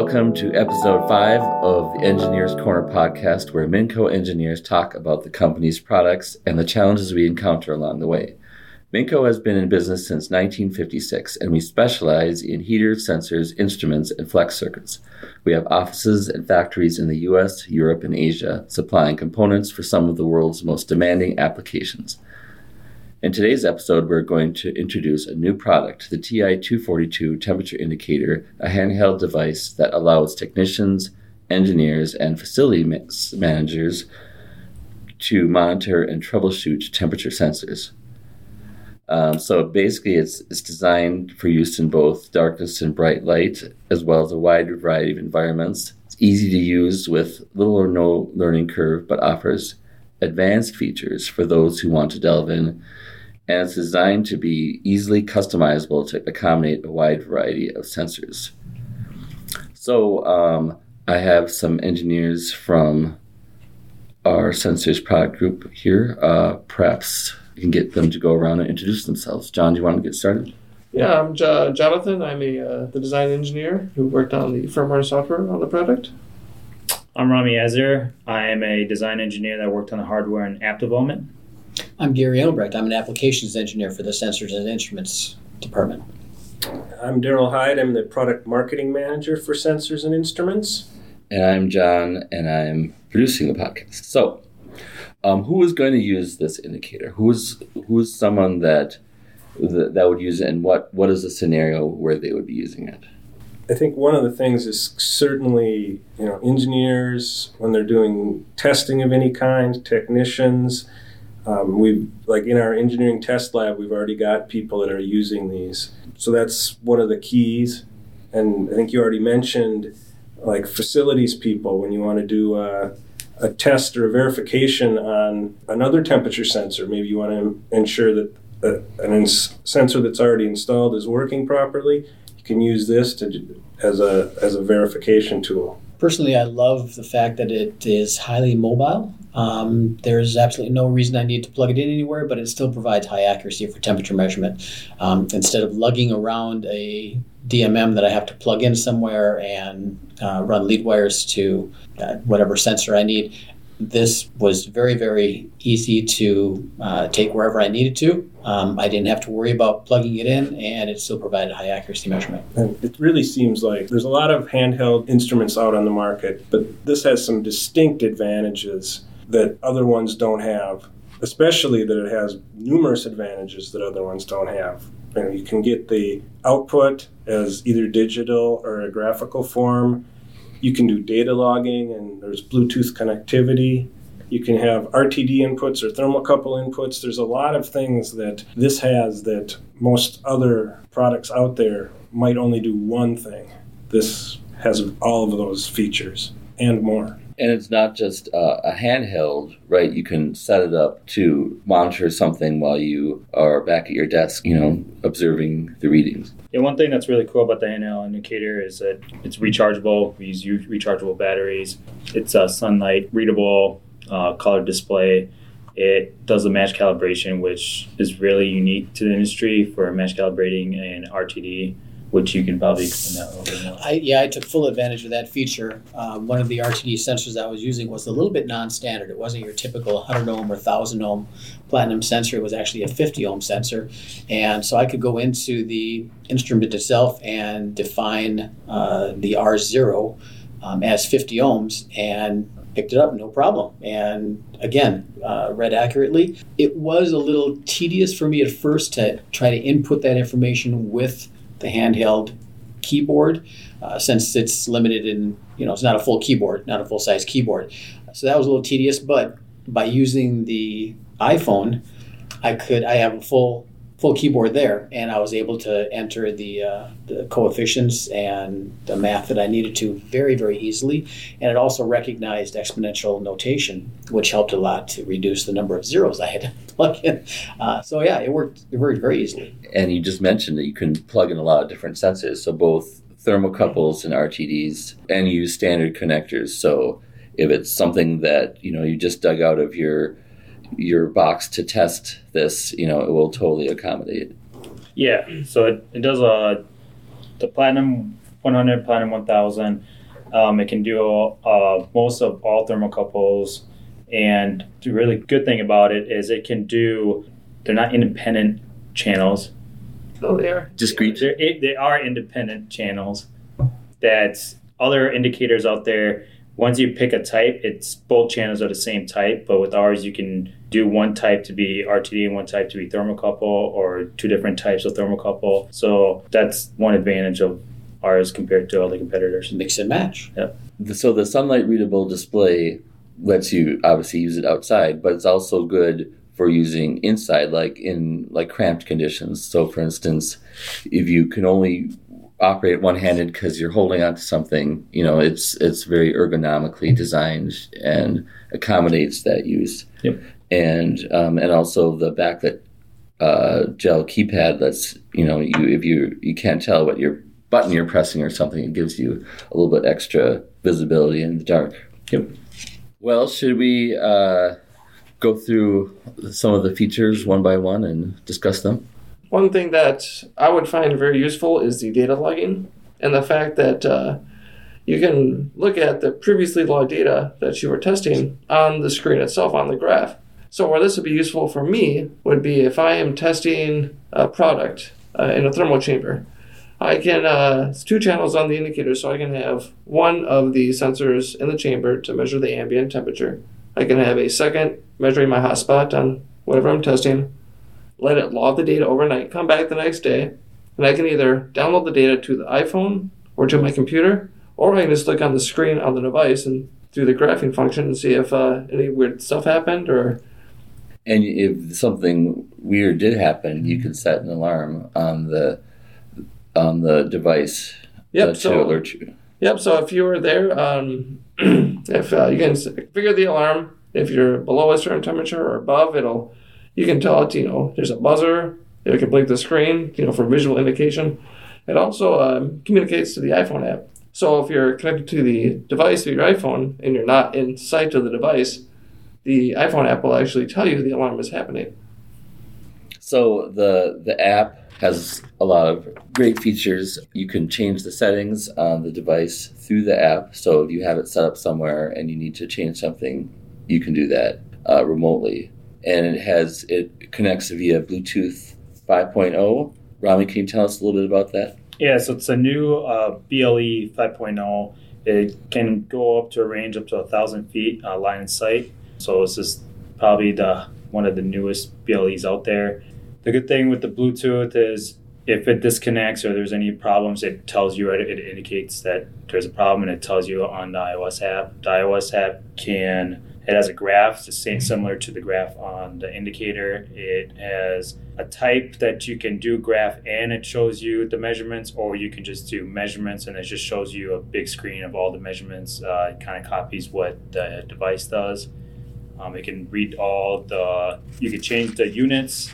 Welcome to episode 5 of the Engineers Corner podcast, where Minco engineers talk about the company's products and the challenges we encounter along the way. Minco has been in business since 1956, and we specialize in heaters, sensors, instruments, and flex circuits. We have offices and factories in the US, Europe, and Asia, supplying components for some of the world's most demanding applications. In today's episode, we're going to introduce a new product, the TI-242 Temperature Indicator, a handheld device that allows technicians, engineers, and facility managers to monitor and troubleshoot temperature sensors. So basically, it's designed for use in both darkness and bright light, as well as a wide variety of environments. It's easy to use with little or no learning curve, but offers advanced features for those who want to delve in. And it's designed to be easily customizable to accommodate a wide variety of sensors. So I have some engineers from our sensors product group here. Perhaps you can get them to go around and introduce themselves. John, do you want to get started? Yeah, I'm Jonathan. I'm the design engineer who worked on the firmware and software on the product. I'm Rami Azir. I am a design engineer that worked on the hardware and app development. I'm Gary Engelbrecht. I'm an applications engineer for the Sensors and Instruments department. I'm Daryl Hyde. I'm the product marketing manager for Sensors and Instruments. And I'm John, and I'm producing the podcast. So, who is going to use this indicator? Who's someone that would use it, and what is the scenario where they would be using it? I think one of the things is certainly, engineers, when they're doing testing of any kind, technicians. We've, like in our engineering test lab, we've already got people that are using these. So that's one of the keys. And I think you already mentioned, like facilities people, when you want to do a test or a verification on another temperature sensor, maybe you want to ensure that a sensor that's already installed is working properly. You can use this as a verification tool. Personally, I love the fact that it is highly mobile. There's absolutely no reason I need to plug it in anywhere, but it still provides high accuracy for temperature measurement. Instead of lugging around a DMM that I have to plug in somewhere and run lead wires to whatever sensor I need, this was very, very easy to take wherever I needed to. I didn't have to worry about plugging it in, and it still provided high accuracy measurement. And it really seems like there's a lot of handheld instruments out on the market, but this has some distinct advantages that other ones don't have, especially that it has numerous advantages that other ones don't have. You can get the output as either digital or a graphical form. You can do data logging, and there's Bluetooth connectivity. You can have RTD inputs or thermocouple inputs. There's a lot of things that this has that most other products out there might only do one thing. This has all of those features and more. And it's not just a handheld, right? You can set it up to monitor something while you are back at your desk, observing the readings. Yeah, one thing that's really cool about the handheld indicator is that it's rechargeable. We use rechargeable batteries. It's sunlight readable, color display. It does the match calibration, which is really unique to the industry for match calibrating and RTD, which you can probably explain that a little bit more. I took full advantage of that feature. One of the RTD sensors I was using was a little bit non-standard. It wasn't your typical 100 ohm or 1,000 ohm platinum sensor. It was actually a 50 ohm sensor. And so I could go into the instrument itself and define the R0 as 50 ohms and picked it up, no problem. And again, read accurately. It was a little tedious for me at first to try to input that information with the handheld keyboard, since it's limited in, it's not a full keyboard, not a full-size keyboard. So that was a little tedious, but by using the iPhone, I have a full keyboard there, and I was able to enter the coefficients and the math that I needed to very, very easily. And it also recognized exponential notation, which helped a lot to reduce the number of zeros I had to plug in. So yeah, it worked very easily. And you just mentioned that you can plug in a lot of different sensors, so both thermocouples and RTDs, and use standard connectors. So if it's something that you just dug out of your box to test this, it will totally accommodate. Yeah, so it does the Platinum 100, Platinum 1000. It can do most of all thermocouples. And the really good thing about it is they're not independent channels. Oh, they are. Discrete. They are independent channels. That other indicators out there, once you pick a type, it's both channels are the same type. But with ours, you can do one type to be RTD and one type to be thermocouple, or two different types of thermocouple. So that's one advantage of ours compared to other competitors. Mix and match. Yep. So the sunlight readable display lets you obviously use it outside, but it's also good for using inside, like in cramped conditions. So for instance, if you can only operate one-handed because you're holding onto something, it's very ergonomically designed and accommodates that use. Yep. And also the backlit gel keypad lets if you can't tell what your button you're pressing or something, it gives you a little bit extra visibility in the dark. Yep. Well, should we go through some of the features one by one and discuss them? One thing that I would find very useful is the data logging, and the fact that you can look at the previously logged data that you were testing on the screen itself, on the graph. So where this would be useful for me would be if I am testing a product in a thermal chamber. I can, it's two channels on the indicator, so I can have one of the sensors in the chamber to measure the ambient temperature. I can have a second measuring my hot spot on whatever I'm testing, let it log the data overnight, come back the next day, and I can either download the data to the iPhone or to my computer, or I can just look on the screen on the device and through the graphing function and see if any weird stuff happened or... And if something weird did happen, you could set an alarm on the device to alert you. Yep, so if you were there, if you can figure the alarm, if you're below a certain temperature or above, you can tell it, there's a buzzer, it can blink the screen, for visual indication. It also communicates to the iPhone app. So if you're connected to the device through your iPhone and you're not in sight of the device, the iPhone app will actually tell you the alarm is happening. So the app has a lot of great features. You can change the settings on the device through the app. So if you have it set up somewhere and you need to change something, you can do that remotely. And it connects via Bluetooth 5.0. Rami, can you tell us a little bit about that? Yeah, so it's a new BLE 5.0. It can go up to a range up to 1,000 feet line of sight. So this is probably one of the newest BLEs out there. The good thing with the Bluetooth is if it disconnects or there's any problems, it tells you, it indicates that there's a problem, and it tells you on the iOS app. The iOS app it has a graph, it's similar to the graph on the indicator. It has a type that you can do graph and it shows you the measurements, or you can just do measurements and it just shows you a big screen of all the measurements. It kind of copies what the device does. It can read you can change the units,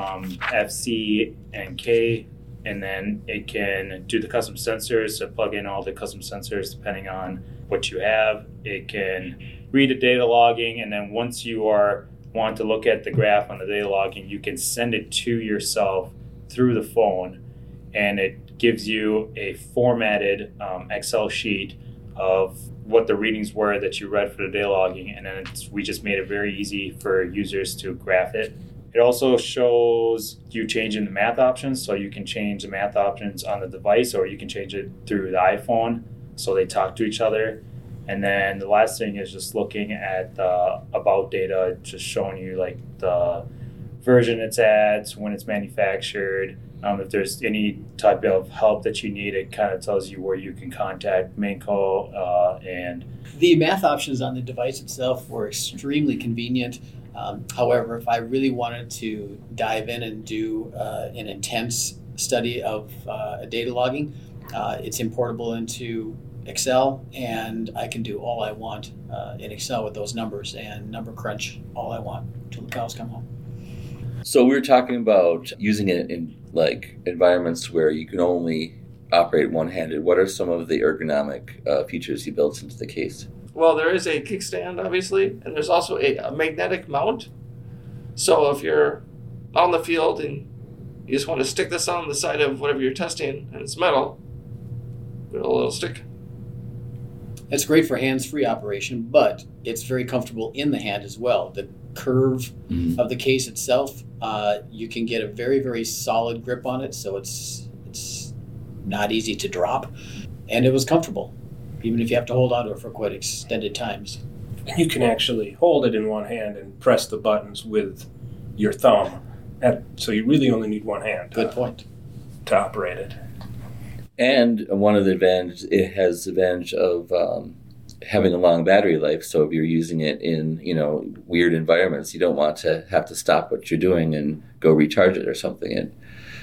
F, C, and K, and then it can do the custom sensors, so plug in all the custom sensors depending on what you have. It can read the data logging, and then once you want to look at the graph on the data logging, you can send it to yourself through the phone, and it gives you a formatted Excel sheet of what the readings were that you read for the data logging, and then we just made it very easy for users to graph it. It also shows you changing the math options, so you can change the math options on the device, or you can change it through the iPhone, so they talk to each other. And then the last thing is just looking at the about data, just showing you like the version it's at, when it's manufactured. If there's any type of help that you need, it kind of tells you where you can contact Mainco. And the math options on the device itself were extremely convenient. However, if I really wanted to dive in and do an intense study of data logging, it's importable into Excel, and I can do all I want in Excel with those numbers and number crunch all I want until the cows come home. So we were talking about using it in environments where you can only operate one-handed. What are some of the ergonomic features you built into the case? Well, there is a kickstand, obviously, and there's also a magnetic mount. So if you're on the field and you just want to stick this on the side of whatever you're testing and it's metal, little stick. It's great for hands-free operation, but it's very comfortable in the hand as well. The curve of the case itself, you can get a very, very solid grip on it, so it's not easy to drop, and it was comfortable, even if you have to hold on to it for quite extended times. And you can actually hold it in one hand and press the buttons with your thumb, so you really only need one hand. Good point. To operate it. And one of the advantages, it has the advantage of having a long battery life. So if you're using it in, weird environments, you don't want to have to stop what you're doing and go recharge it or something.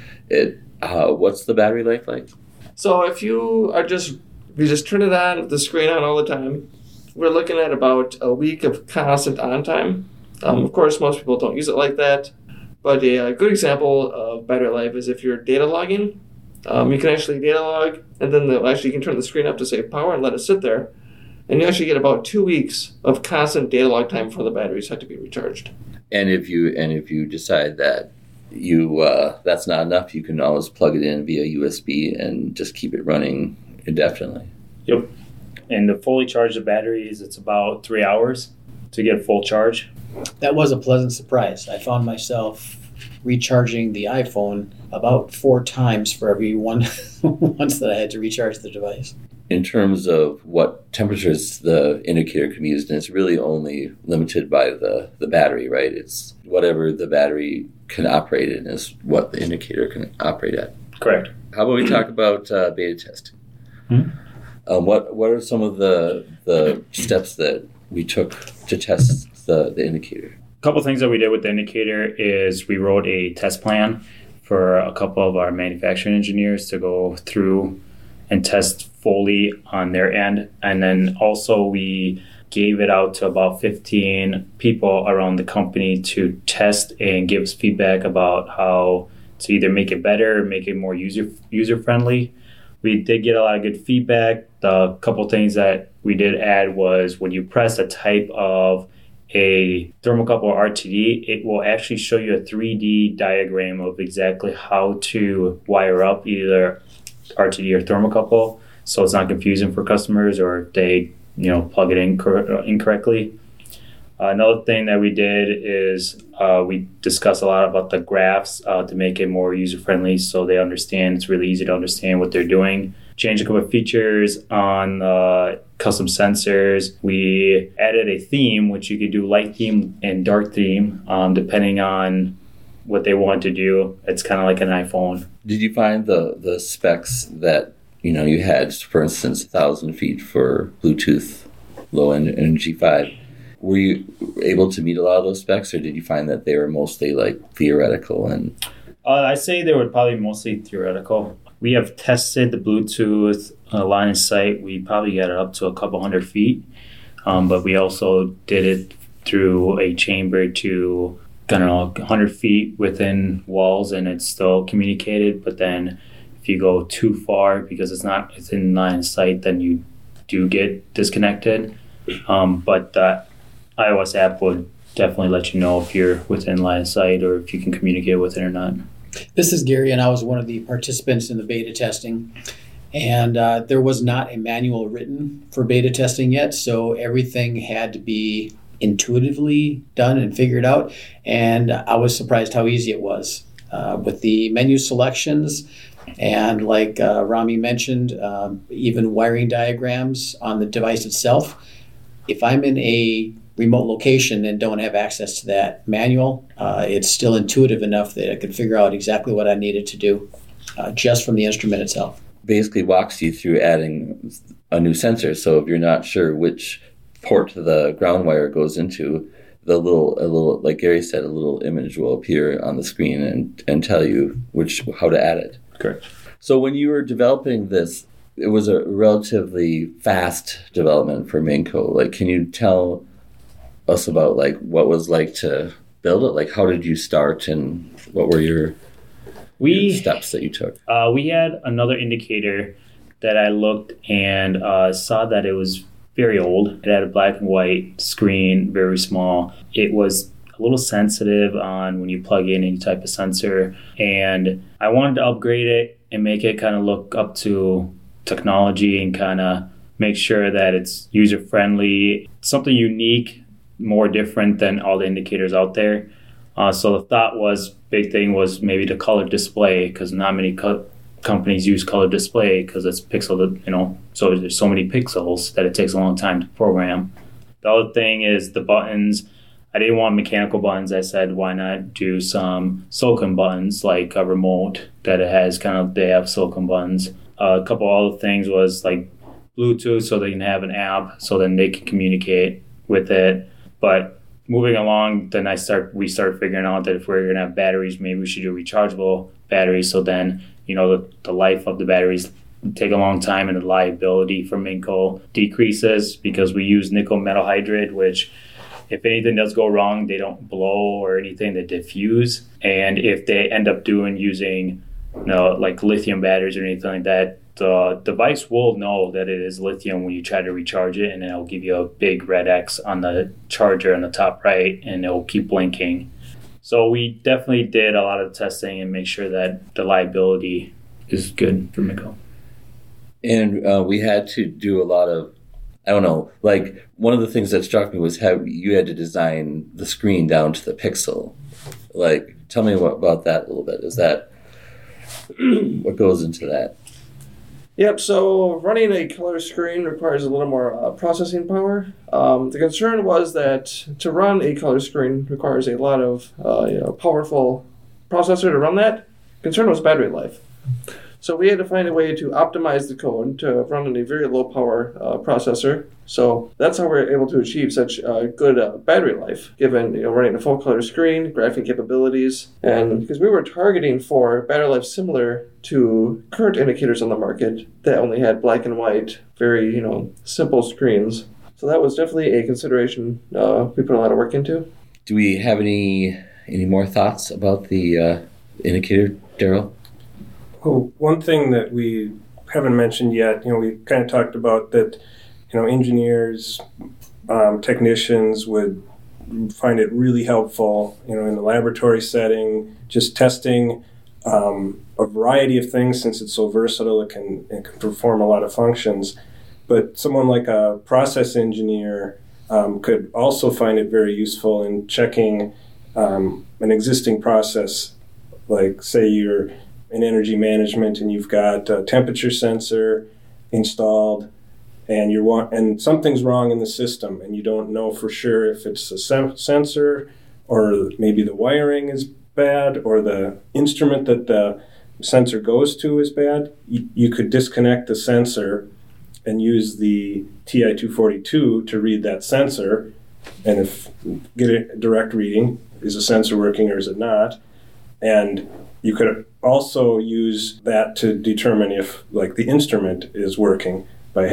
What's the battery life like? So if you just turn it on, with the screen on all the time, we're looking at about a week of constant on time. Of course, most people don't use it like that. But a good example of battery life is if you're data logging. You can actually data log, and then you can turn the screen up to save power and let it sit there. And you actually get about 2 weeks of constant data log time before the batteries have to be recharged. And if you decide that that's not enough, you can always plug it in via USB and just keep it running indefinitely. Yep. And to fully charge the batteries, it's about 3 hours to get full charge. That was a pleasant surprise. I found myself recharging the iPhone about 4 times for every once that I had to recharge the device. In terms of what temperatures the indicator can be used in, it's really only limited by the battery, right? It's whatever the battery can operate in is what the indicator can operate at. Correct. How about we talk about beta testing? What are some of the steps that we took to test the indicator? A couple things that we did with the indicator is we wrote a test plan for a couple of our manufacturing engineers to go through and test fully on their end. And then also we gave it out to about 15 people around the company to test and give us feedback about how to either make it better or make it more user-friendly. We did get a lot of good feedback. The couple things that we did add was when you press a type of a thermocouple or RTD, it will actually show you a 3D diagram of exactly how to wire up either RTD or thermocouple, so it's not confusing for customers or if they plug it in incorrectly. Another thing that we did is we discussed a lot about the graphs to make it more user-friendly so they understand. It's really easy to understand what they're doing. Changed a couple of features on custom sensors. We added a theme, which you could do light theme and dark theme, depending on what they want to do. It's kind of like an iPhone. Did you find the specs that you had, for instance, 1,000 feet for Bluetooth low energy 5? Were you able to meet a lot of those specs, or did you find that they were mostly like theoretical? And I'd say they were probably mostly theoretical. We have tested the Bluetooth line of sight. We probably got it up to a couple 100 feet, but we also did it through a chamber to 100 feet within walls, and it's still communicated. But then if you go too far because it's not within line of sight, then you do get disconnected. But the iOS app would definitely let you know if you're within line of sight or if you can communicate with it or not. This is Gary, and I was one of the participants in the beta testing. And there was not a manual written for beta testing yet, so everything had to be intuitively done and figured out. And I was surprised how easy it was with the menu selections. And like Rami mentioned, even wiring diagrams on the device itself. If I'm in a remote location and don't have access to that manual, it's still intuitive enough that I could figure out exactly what I needed to do just from the instrument itself. Basically walks you through adding a new sensor. So if you're not sure which port the ground wire goes into, a little, like Gary said, a little image will appear on the screen and tell you how to add it. Correct. So when you were developing this, it was a relatively fast development for Minco. Like, can you tell us about like what was like to build it? Like, how did you start, and what were your steps that you took? We had another indicator that I looked and saw that it was very old. It had a black and white screen, very small. It was a little sensitive on when you plug in any type of sensor, and I wanted to upgrade it and make it kind of look up to technology and kind of make sure that it's user friendly, something unique, more different than all the indicators out there. So the thought was, big thing was maybe the color display, because not many companies use color display because it's pixel, so there's so many pixels that it takes a long time to program. The other thing is the buttons. I didn't want mechanical buttons. I said, why not do some silicone buttons, like a remote that it has they have silicone buttons. A couple other things was like Bluetooth, so they can have an app so then they can communicate with it. But moving along, then we started figuring out that if we're going to have batteries, maybe we should do rechargeable batteries. So then, the life of the batteries take a long time and the liability for Minco decreases because we use nickel metal hydride, which if anything does go wrong, they don't blow or anything, they diffuse. And if they end up using like lithium batteries or anything like that, the device will know that it is lithium when you try to recharge it, and then it'll give you a big red X on the charger on the top right, and it'll keep blinking. So we definitely did a lot of testing and make sure that the liability is good for Minco. And we had to do a lot of, like one of the things that struck me was how you had to design the screen down to the pixel. Like, tell me about that a little bit. Is that what goes into that? Yep, so running a color screen requires a little more processing power. The concern was that to run a color screen requires a lot of powerful processor to run that. Concern was battery life. So we had to find a way to optimize the code to run on a very low power processor. So that's how we were able to achieve such good battery life, given running a full color screen, graphing capabilities, and because we were targeting for battery life similar to current indicators on the market that only had black and white, very simple screens. So that was definitely a consideration we put a lot of work into. Do we have any more thoughts about the indicator, Daryl? Well, one thing that we haven't mentioned yet, we kind of talked about that, engineers, technicians would find it really helpful, in the laboratory setting, just testing a variety of things. Since it's so versatile, it can perform a lot of functions. But someone like a process engineer could also find it very useful in checking an existing process, like say you're in energy management and you've got a temperature sensor installed and something's wrong in the system and you don't know for sure if it's a sensor or maybe the wiring is bad or the instrument that the sensor goes to is bad, you could disconnect the sensor and use the TI-242 to read that sensor and get a direct reading. Is the sensor working or is it not? And you could also use that to determine if, like, the instrument is working by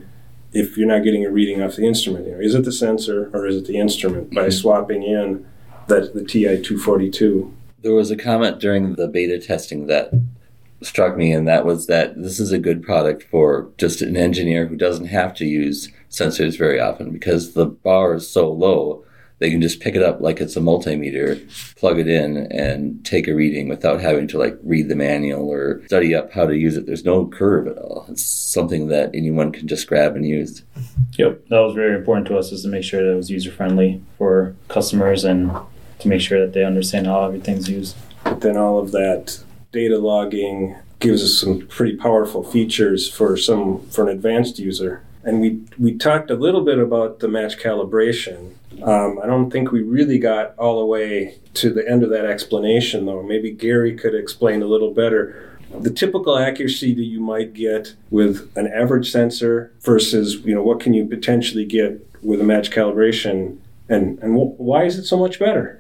if you're not getting a reading off the instrument. Is it the sensor or is it the instrument? By swapping in the TI-242. There was a comment during the beta testing that struck me, and that was that this is a good product for just an engineer who doesn't have to use sensors very often because the bar is so low. They can just pick it up like it's a multimeter, plug it in, and take a reading without having to read the manual or study up how to use it. There's no curve at all. It's something that anyone can just grab and use. Yep, that was very important to us, is to make sure that it was user-friendly for customers and to make sure that they understand how everything's used. But then all of that data logging gives us some pretty powerful features for an advanced user. And we talked a little bit about the match calibration. I don't think we really got all the way to the end of that explanation, though. Maybe Gary could explain a little better the typical accuracy that you might get with an average sensor versus, what can you potentially get with a match calibration, and why is it so much better?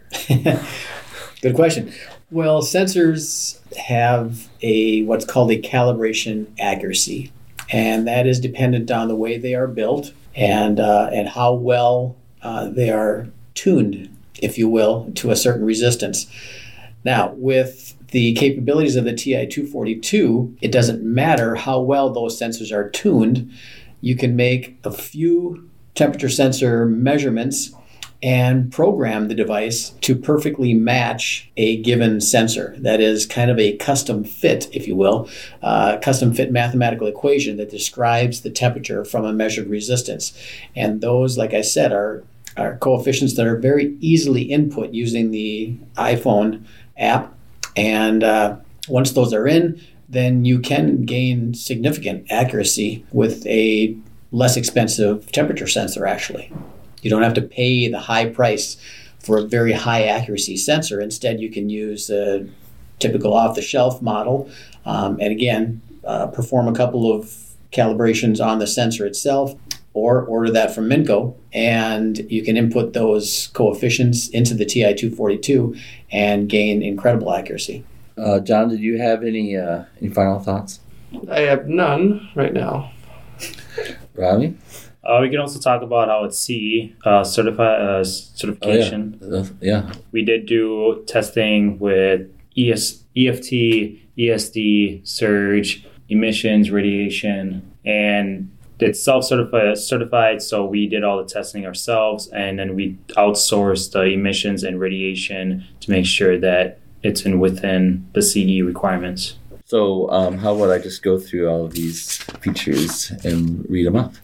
Good question. Well, sensors have what's called a calibration accuracy, and that is dependent on the way they are built and how well they are tuned, if you will, to a certain resistance. Now, with the capabilities of the TI-242, it doesn't matter how well those sensors are tuned. You can make a few temperature sensor measurements and program the device to perfectly match a given sensor. That is kind of a custom fit, if you will, custom fit mathematical equation that describes the temperature from a measured resistance. And those, like I said, are coefficients that are very easily input using the iPhone app. And once those are in, then you can gain significant accuracy with a less expensive temperature sensor, actually. You don't have to pay the high price for a very high accuracy sensor. Instead, you can use a typical off-the-shelf model and again, perform a couple of calibrations on the sensor itself, or order that from Minco, and you can input those coefficients into the TI-242 and gain incredible accuracy. John, did you have any final thoughts? I have none right now. Robbie? We can also talk about how it's CE certification. Oh, yeah. We did do testing with EFT, ESD, surge, emissions, radiation, and it's self-certified, so we did all the testing ourselves, and then we outsourced the emissions and radiation to make sure that it's within the CE requirements. So how would I just go through all of these features and read them off?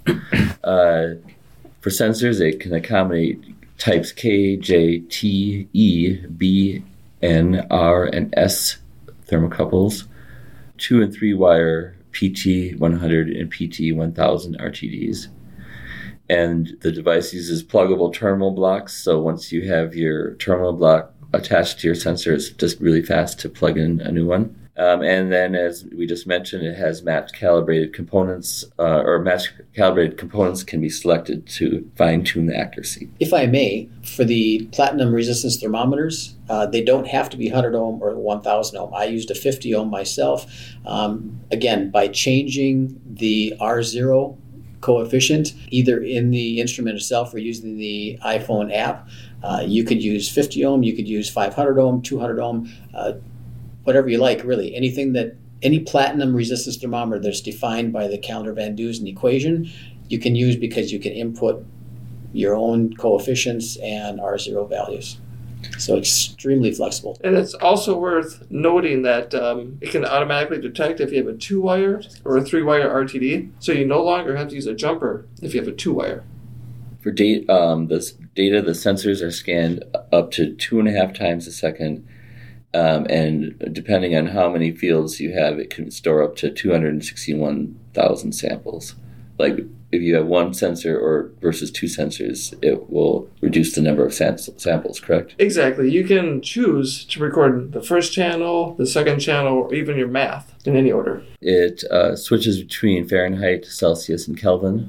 For sensors, it can accommodate types K, J, T, E, B, N, R, and S thermocouples, 2 and 3 wire PT100 and PT1000 RTDs. And the device uses pluggable terminal blocks, so once you have your terminal block attached to your sensor, it's just really fast to plug in a new one. And then, as we just mentioned, it has matched calibrated components, can be selected to fine-tune the accuracy. If I may, for the platinum resistance thermometers, they don't have to be 100 ohm or 1000 ohm. I used a 50 ohm myself. Again, by changing the R0 coefficient, either in the instrument itself or using the iPhone app, you could use 50 ohm, you could use 500 ohm, 200 ohm, whatever you like, really. Any platinum resistance thermometer that's defined by the Callendar-Van Dusen equation, you can use because you can input your own coefficients and R0 values. So extremely flexible. And it's also worth noting that it can automatically detect if you have a 2-wire or a 3-wire RTD, so you no longer have to use a jumper if you have a 2-wire. For the sensors are scanned up to 2.5 times a second. And depending on how many fields you have, it can store up to 261,000 samples. Like if you have one sensor versus 2 sensors, it will reduce the number of samples, correct? Exactly. You can choose to record the first channel, the second channel, or even your math in any order. It switches between Fahrenheit, Celsius, and Kelvin,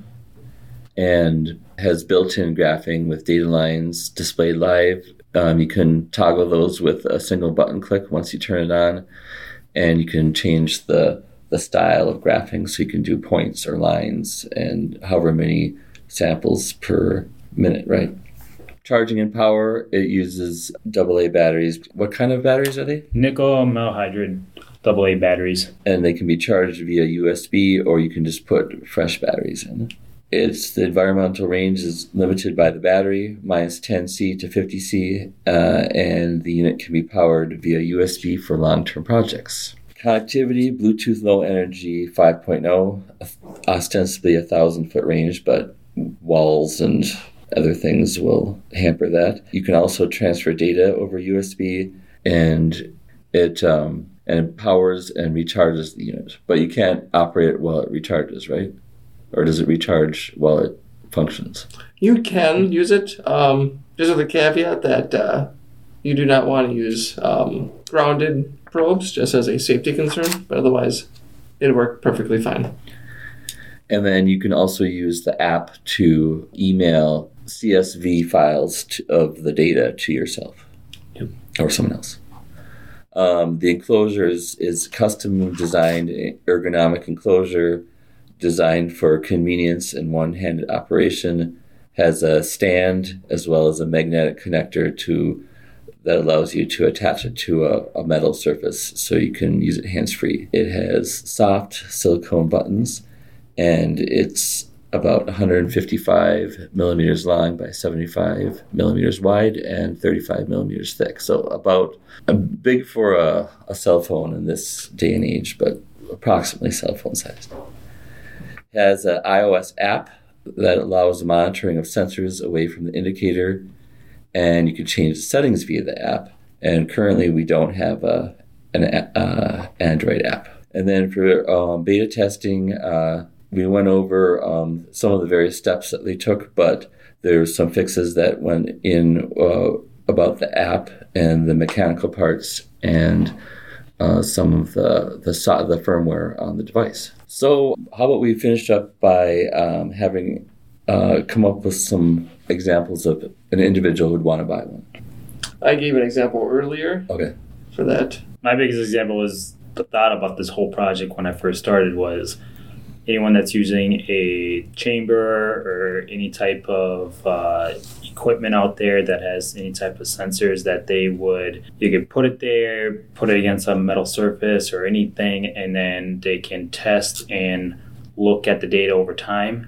and has built-in graphing with data lines displayed live. You can toggle those with a single button click once you turn it on, and you can change the style of graphing, so you can do points or lines and however many samples per minute, right? Charging and power, it uses AA batteries. What kind of batteries are they? Nickel metal hydride AA batteries. And they can be charged via USB, or you can just put fresh batteries in. The environmental range is limited by the battery, minus 10C to 50C, and the unit can be powered via USB for long-term projects. Connectivity, Bluetooth Low Energy 5.0, ostensibly 1,000-foot range, but walls and other things will hamper that. You can also transfer data over USB, and it powers and recharges the unit. But you can't operate it while it recharges, right? Or does it recharge while it functions? You can use it, just with the caveat that you do not want to use grounded probes, just as a safety concern, but otherwise it'll work perfectly fine. And then you can also use the app to email CSV files of the data to yourself. Yep. Or someone else. The enclosure is custom designed, ergonomic enclosure, designed for convenience and one-handed operation, has a stand as well as a magnetic connector that allows you to attach it to a metal surface so you can use it hands-free. It has soft silicone buttons, and it's about 155 millimeters long by 75 millimeters wide and 35 millimeters thick. So about big for a cell phone in this day and age, but approximately cell phone sized. It has an iOS app that allows the monitoring of sensors away from the indicator, and you can change the settings via the app. And currently we don't have an Android app. And then for beta testing, we went over some of the various steps that they took, but there's some fixes that went in about the app and the mechanical parts and some of the firmware on the device. So how about we finish up by having come up with some examples of an individual who'd want to buy one. I gave an example earlier. Okay. For that. My biggest example was the thought about this whole project when I first started was anyone that's using a chamber or any type of equipment out there that has any type of sensors that you could put it there, put it against a metal surface or anything, and then they can test and look at the data over time.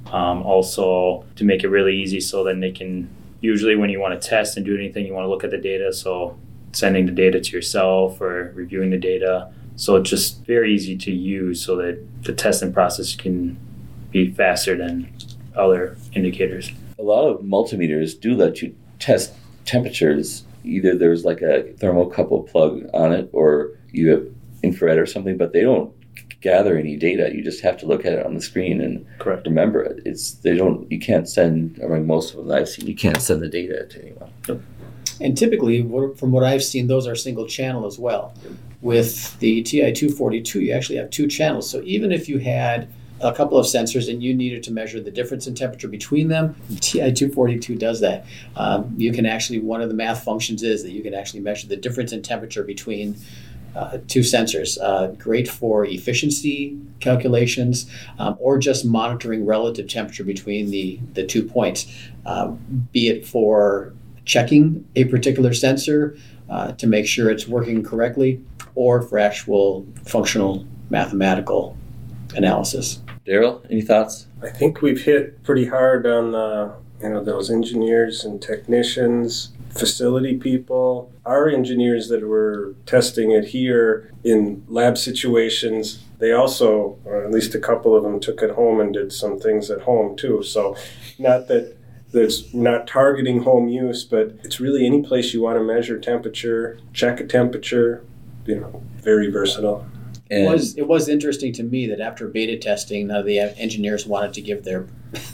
Also to make it really easy so then they can, usually when you want to test and do anything, you want to look at the data. So sending the data to yourself or reviewing the data. So it's just very easy to use so that the testing process can be faster than other indicators. A lot of multimeters do let you test temperatures. Either there's like a thermocouple plug on it or you have infrared or something, but they don't gather any data. You just have to look at it on the screen and Correct. Remember it. You can't send, I mean, most of them I've seen, you can't send the data to anyone. Yep. And typically, from what I've seen, those are single channel as well. With the TI-242, you actually have two channels. So even if you had a couple of sensors and you needed to measure the difference in temperature between them, the TI-242 does that. You can actually, one of the math functions is that you can actually measure the difference in temperature between two sensors. Great for efficiency calculations or just monitoring relative temperature between the 2 points, be it for checking a particular sensor to make sure it's working correctly, or for actual functional mathematical analysis. Daryl, any thoughts? I think we've hit pretty hard on those engineers and technicians, facility people. Our engineers that were testing it here in lab situations, they also, or at least a couple of them, took it home and did some things at home too. So not that there's not targeting home use, but it's really any place you want to measure temperature, check a temperature, very versatile. It was interesting to me that after beta testing, the engineers wanted to give their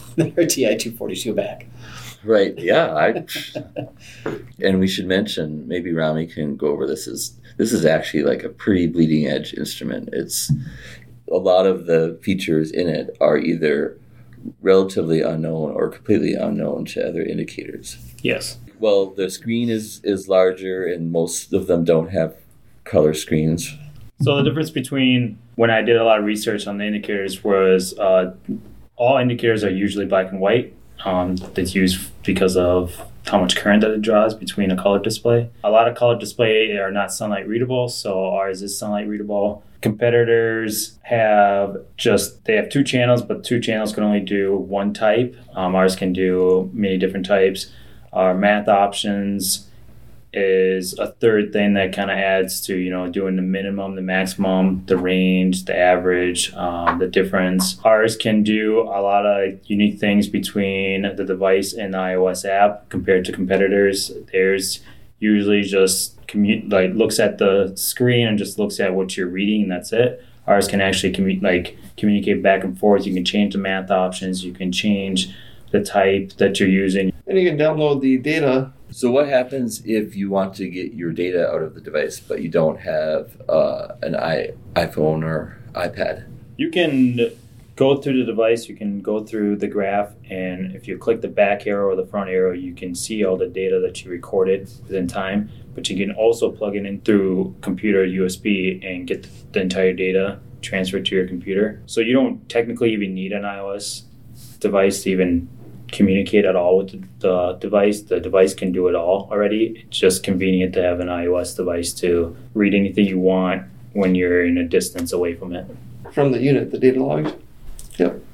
TI-242 back. Right, yeah. And we should mention, maybe Rami can go over this, this is actually like a pretty bleeding edge instrument. It's a lot of the features in it are either relatively unknown or completely unknown to other indicators. Yes. Well, the screen is larger and most of them don't have color screens. So the difference between when I did a lot of research on the indicators was all indicators are usually black and white. That's used because of how much current that it draws between a color display. A lot of color display are not sunlight readable, so ours is sunlight readable. Competitors have two channels, but two channels can only do one type. Ours can do many different types. Our math options is a third thing that kind of adds to, doing the minimum, the maximum, the range, the average, the difference. Ours can do a lot of unique things between the device and the iOS app compared to competitors. Theirs usually just looks at the screen and just looks at what you're reading, and that's it. Ours can actually communicate back and forth. You can change the math options. You can change the type that you're using. And you can download the data. So what happens if you want to get your data out of the device, but you don't have an iPhone or iPad? You can go through the device, you can go through the graph, and if you click the back arrow or the front arrow, you can see all the data that you recorded within time. But you can also plug it in through computer USB and get the entire data transferred to your computer. So you don't technically even need an iOS device to even communicate at all with the device. The device can do it all already. It's just convenient to have an iOS device to read anything you want when you're in a distance away from it. From the unit, the data logged. Yep.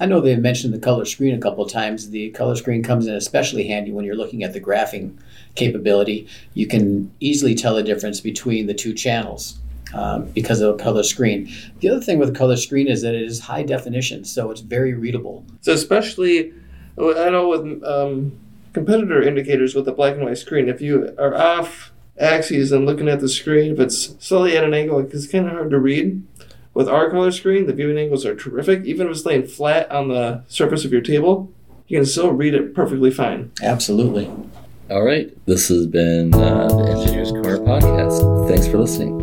I know they've mentioned the color screen a couple of times. The color screen comes in especially handy when you're looking at the graphing capability. You can easily tell the difference between the two channels because of a color screen. The other thing with a color screen is that it is high definition, so it's very readable. So especially, I know with competitor indicators with the black and white screen, if you are off axes and looking at the screen, if it's slightly at an angle, it's kind of hard to read. With our color screen, the viewing angles are terrific. Even if it's laying flat on the surface of your table, you can still read it perfectly fine. Absolutely. All right. This has been the Engineers Corner podcast. Thanks for listening.